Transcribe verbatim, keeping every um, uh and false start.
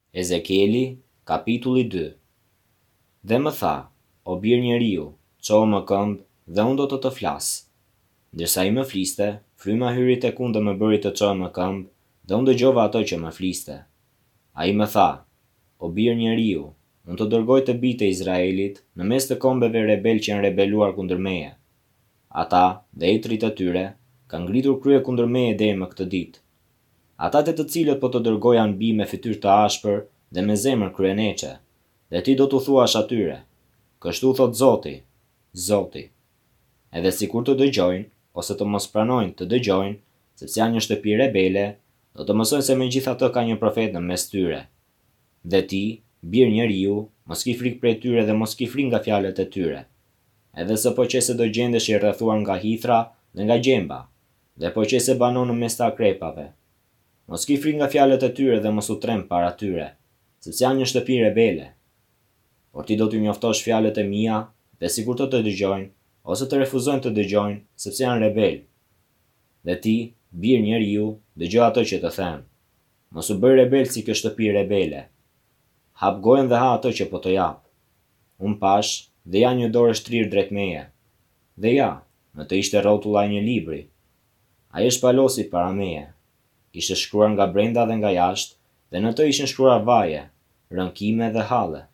Ezekieli, kapitulli dy. Dhe më tha, o bir njeriu, ço më këmbë dhe unë do të të flas. Ndërsa i më fliste, fryma hyri tek unë dhe më bëri të çohem më këmbë, dhe unë dëgjova ato që më fliste. Ai më tha, o bir njeriu, unë të dërgoj të bijtë e Izraelit në mes të kombeve rebel që janë rebeluar kundër meje. Ata dhe etrit e tyre kanë ngritur krye kundër meje deri më këtë ditë. Ata të të cilët po të dërgoja në bi me fytyrë të ashpër dhe me zemër kryeneqe, dhe ti do t'u thuash atyre, kështu thot Zoti, Zoti. Edhe sikur të dëgjojnë, ose të mos pranojnë të dëgjojnë, sepse janë një shtëpi rebele, do të mësojnë se megjithatë ka një profet në mes tyre. Dhe ti, bir njeriu, mos ki frikë prej tyre dhe mos ki frikë nga fjalët e tyre. Edhe se po qese do gjendesh i rrethuar nga hithra dhe nga gjemba, dhe po qese banon në mes të akrepave. Mos ki frikë nga fjalët e tyre dhe mos u trem para tyre, sepse janë një shtëpi rebele. Por ti do t'u njoftosh fjalët e mia, dhe sikur të të dëgjojnë, ose të refuzojnë të dëgjojnë, sepse janë rebel. Dhe ti, bir njeriu, dëgjoj ato që të them. Mos u bëj rebel si kjo shtëpi rebele. Hap gojen dhe ha ato që po të jap. Unë pash, dhe ja një dorë shtrirë drejt meje. Dhe ja, në të ishte rrotulla e një libri. Ai e shpalosi para meje. Ishte shkruar nga brenda dhe nga jashtë, dhe në të ishin shkruar vaje, rënkime dhe halle.